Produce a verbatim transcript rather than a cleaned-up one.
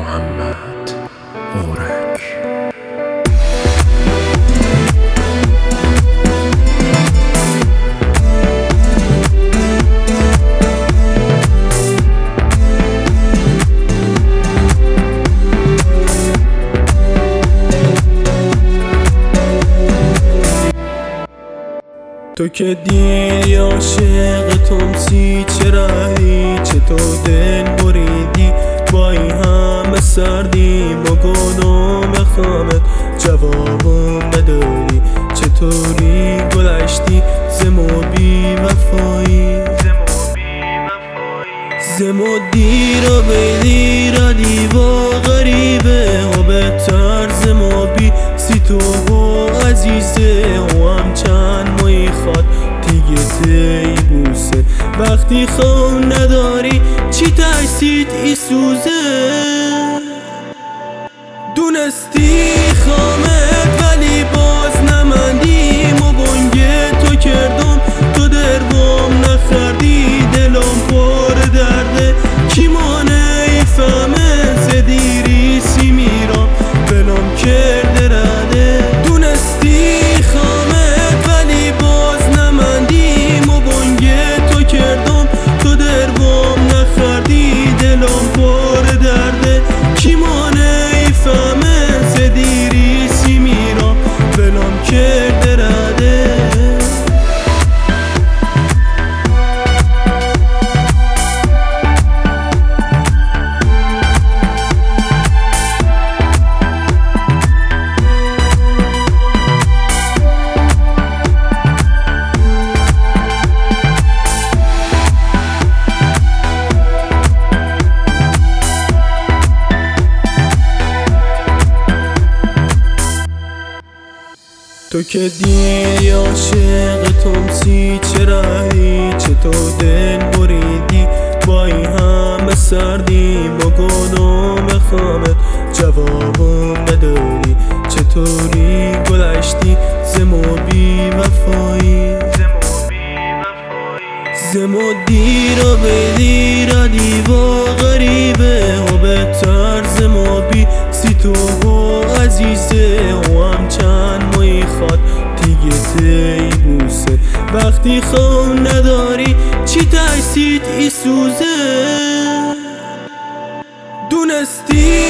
محمد اورک. تو که دیدی عاشق تمسی چرایی، چطور دل بریدی با این همه سردیم و گلوم خامت جوابم نداری، چطوری گلشتی زمو بی وفایی، زمو دیر و بیدی را دیوا غریبه و بهتر زمو بی سی تو و عزیزه و هم چند مایی خواد دیگه تی بوسه، وقتی خون نداری چی ترسید ای سوزه، دونستی خامت ولی باز نمندیم و بنگه تو کردم، تو دروم نخردی دلم پر درده کی مانه ای فهمه زدیری سی میرم بلم کرده رده، دونستی خامت ولی باز نمندیم و بنگه تو کردم، تو دروم نخردی دلم پر درده کی مانه ای فهمه زدیری سی میرم بلم کرده رده. تو که دیدی عاشق تمسی چرایی، چطور دل بریدی با این همه سردیم و گلوم خامت جوابم نداری، چطوری گلشتی زمو بی وفایی، زمو دیر و بیدی را دیوا غریبه و بهتر زمو بی سی تو و عزیزه و هم چند مایی خواد دیگه تی بوسه، وقتی خون نداری چی ترسید ای سوزه، دونستی